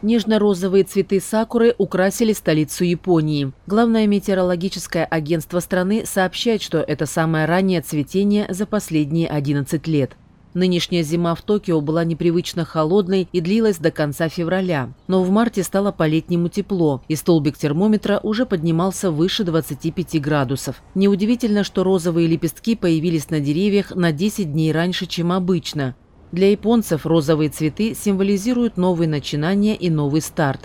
Нежно-розовые цветы сакуры украсили столицу Японии. Главное метеорологическое агентство страны сообщает, что это самое раннее цветение за последние 11 лет. Нынешняя зима в Токио была непривычно холодной и длилась до конца февраля. Но в марте стало по-летнему тепло, и столбик термометра уже поднимался выше 25 градусов. Неудивительно, что розовые лепестки появились на деревьях на 10 дней раньше, чем обычно. Для японцев розовые цветы символизируют новые начинания и новый старт.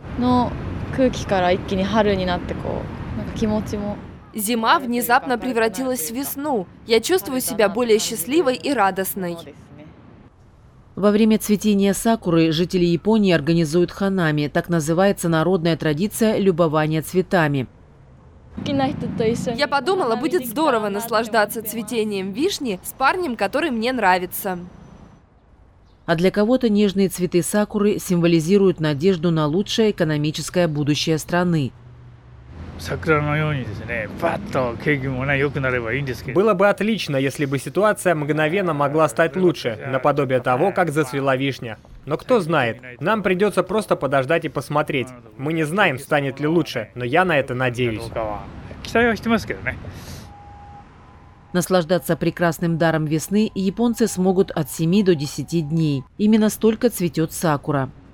Зима внезапно превратилась в весну. Я чувствую себя более счастливой и радостной. Во время цветения сакуры жители Японии организуют ханами, так называется народная традиция любования цветами. Я подумала, будет здорово наслаждаться цветением вишни с парнем, который мне нравится. А для кого-то нежные цветы сакуры символизируют надежду на лучшее экономическое будущее страны. Было бы отлично, если бы ситуация мгновенно могла стать лучше, наподобие того, как зацвела вишня. Но кто знает, нам придется просто подождать и посмотреть. Мы не знаем, станет ли лучше, но я на это надеюсь. Наслаждаться прекрасным даром весны японцы смогут от 7 до 10 дней. Именно столько цветет сакура.